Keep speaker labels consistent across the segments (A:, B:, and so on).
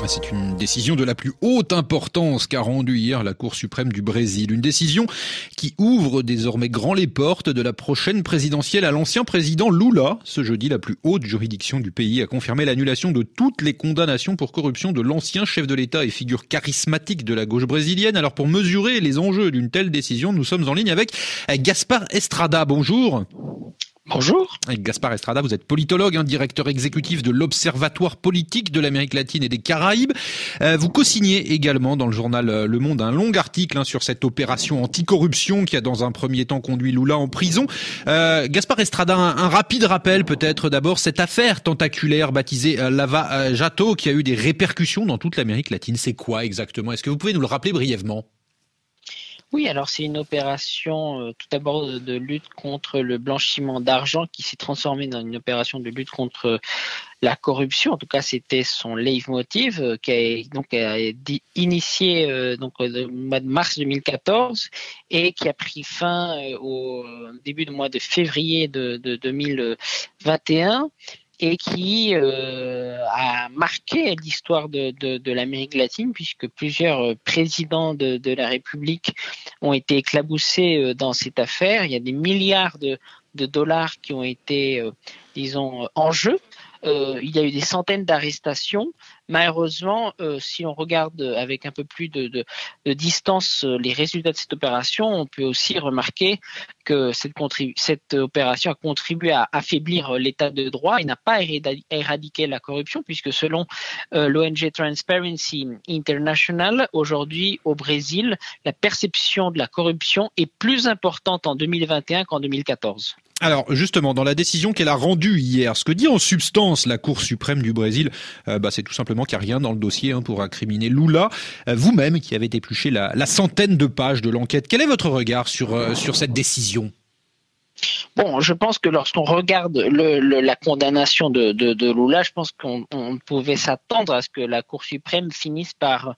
A: C'est une décision de la plus haute importance qu'a rendue hier la Cour suprême du Brésil. Une décision qui ouvre désormais grand les portes de la prochaine présidentielle à l'ancien président Lula. Ce jeudi, la plus haute juridiction du pays a confirmé l'annulation de toutes les condamnations pour corruption de l'ancien chef de l'État et figure charismatique de la gauche brésilienne. Alors pour mesurer les enjeux d'une telle décision, nous sommes en ligne avec Gaspar Estrada. Bonjour.
B: Bonjour.
A: Gaspar Estrada, vous êtes politologue, directeur exécutif de l'Observatoire politique de l'Amérique latine et des Caraïbes. Vous co-signez également dans le journal Le Monde un long article sur cette opération anticorruption qui a dans un premier temps conduit Lula en prison. Gaspar Estrada, un rapide rappel peut-être d'abord, cette affaire tentaculaire baptisée Lava Jato qui a eu des répercussions dans toute l'Amérique latine. C'est quoi exactement? Est-ce que vous pouvez nous le rappeler brièvement?
B: Oui, alors c'est une opération tout d'abord de lutte contre le blanchiment d'argent qui s'est transformée dans une opération de lutte contre la corruption. En tout cas, c'était son leitmotiv qui a initié au mois de mars 2014 et qui a pris fin au début du mois de février de 2021. Et qui a marqué l'histoire de l'Amérique latine puisque plusieurs présidents de la République ont été éclaboussés dans cette affaire. Il y a des milliards de dollars qui ont été, en jeu. Il y a eu des centaines d'arrestations. Malheureusement, si on regarde avec un peu plus de distance les résultats de cette opération, on peut aussi remarquer que cette opération a contribué à affaiblir l'état de droit et n'a pas éradiqué la corruption, puisque selon l'ONG Transparency International, aujourd'hui au Brésil, la perception de la corruption est plus importante en 2021 qu'en 2014.
A: Alors justement, dans la décision qu'elle a rendue hier, ce que dit en substance la Cour suprême du Brésil, c'est tout simplement qu'il n'y a rien dans le dossier pour incriminer Lula. Vous-même qui avez épluché la centaine de pages de l'enquête, quel est votre regard sur cette décision ?
B: Bon, je pense que lorsqu'on regarde la condamnation de Lula, je pense qu'on pouvait s'attendre à ce que la Cour suprême finisse par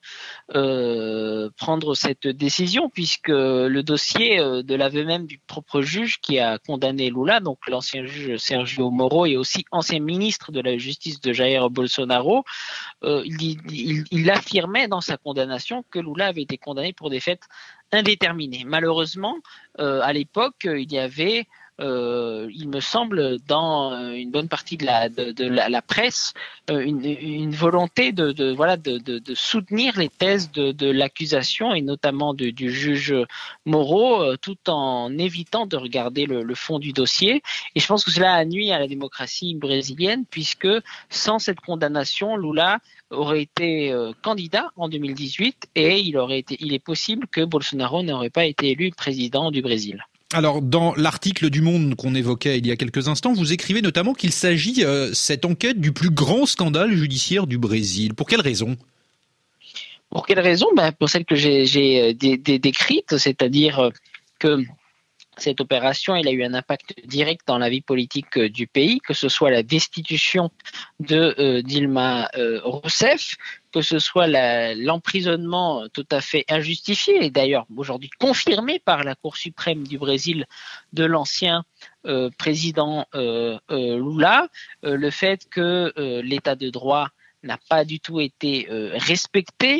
B: prendre cette décision, puisque le dossier de l'aveu même du propre juge qui a condamné Lula, donc l'ancien juge Sergio Moro et aussi ancien ministre de la Justice de Jair Bolsonaro, il affirmait dans sa condamnation que Lula avait été condamné pour des faits indéterminés. Malheureusement, à l'époque, il y avait il me semble, dans une bonne partie de la presse, une volonté de soutenir les thèses de l'accusation et notamment du juge Moro, tout en évitant de regarder le fond du dossier. Et je pense que cela a nui à la démocratie brésilienne, puisque sans cette condamnation, Lula aurait été candidat en 2018 et il est possible que Bolsonaro n'aurait pas été élu président du Brésil.
A: Alors, dans l'article du Monde qu'on évoquait il y a quelques instants, vous écrivez notamment qu'il s'agit, cette enquête, du plus grand scandale judiciaire du Brésil. Pour quelle raison ?
B: Pour quelle raison ? Pour celle que j'ai décrite, c'est-à-dire que cette opération, elle a eu un impact direct dans la vie politique du pays, que ce soit la destitution de Dilma Rousseff, que ce soit l'emprisonnement tout à fait injustifié, et d'ailleurs aujourd'hui confirmé par la Cour suprême du Brésil de l'ancien président Lula, le fait que l'état de droit n'a pas du tout été respecté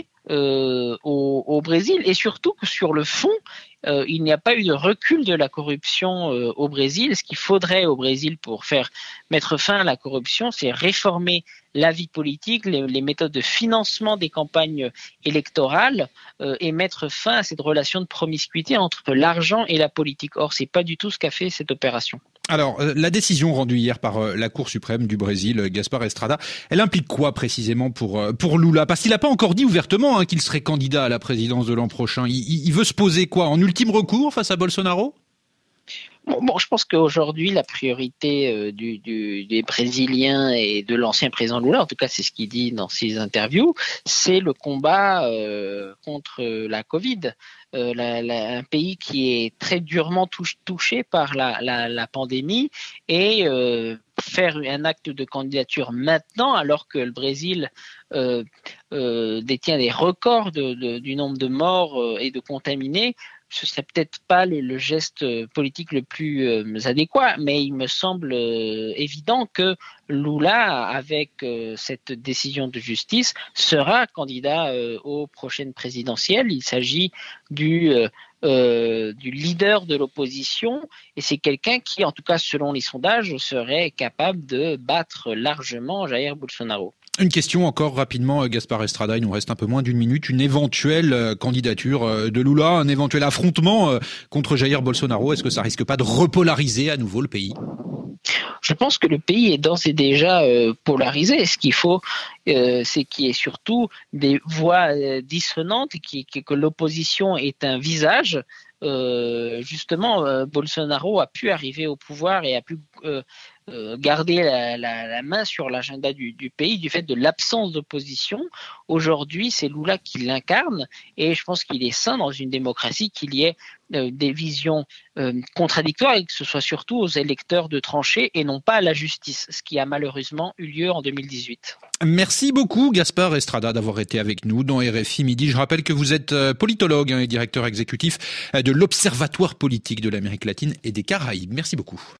B: au Brésil, et surtout que sur le fond, il n'y a pas eu de recul de la corruption au Brésil. Ce qu'il faudrait au Brésil pour mettre fin à la corruption, c'est réformer la vie politique, les méthodes de financement des campagnes électorales et mettre fin à cette relation de promiscuité entre l'argent et la politique. Or, c'est pas du tout ce qu'a fait cette opération.
A: Alors, la décision rendue hier par la Cour suprême du Brésil, Gaspar Estrada, elle implique quoi précisément pour Lula? Parce qu'il n'a pas encore dit ouvertement qu'il serait candidat à la présidence de l'an prochain. Il veut se poser quoi? En ultime recours face à Bolsonaro?
B: Bon, je pense qu'aujourd'hui, la priorité des Brésiliens et de l'ancien président Lula, en tout cas c'est ce qu'il dit dans ses interviews, c'est le combat contre la Covid. Un pays qui est très durement touché par la pandémie et faire un acte de candidature maintenant, alors que le Brésil détient des records du nombre de morts et de contaminés, ce serait peut-être pas le geste politique le plus adéquat, mais il me semble évident que Lula, avec cette décision de justice, sera candidat aux prochaines présidentielles. Il s'agit du leader de l'opposition, et c'est quelqu'un qui, en tout cas selon les sondages, serait capable de battre largement Jair Bolsonaro.
A: Une question encore rapidement, Gaspard Estrada, il nous reste un peu moins d'une minute. Une éventuelle candidature de Lula, un éventuel affrontement contre Jair Bolsonaro, est-ce que ça risque pas de repolariser à nouveau le pays ?
B: Je pense que le pays est d'ores et déjà polarisé. Ce qu'il faut, c'est qu'il y ait surtout des voix dissonantes, que l'opposition ait un visage. Justement, Bolsonaro a pu arriver au pouvoir et a pu garder la main sur l'agenda du pays du fait de l'absence d'opposition. Aujourd'hui, c'est Lula qui l'incarne, et je pense qu'il est sain dans une démocratie qu'il y ait des visions contradictoires, et que ce soit surtout aux électeurs de trancher et non pas à la justice, ce qui a malheureusement eu lieu en 2018.
A: Merci beaucoup Gaspard Estrada d'avoir été avec nous dans RFI Midi. Je rappelle que vous êtes politologue et directeur exécutif de l'Observatoire politique de l'Amérique latine et des Caraïbes. Merci beaucoup.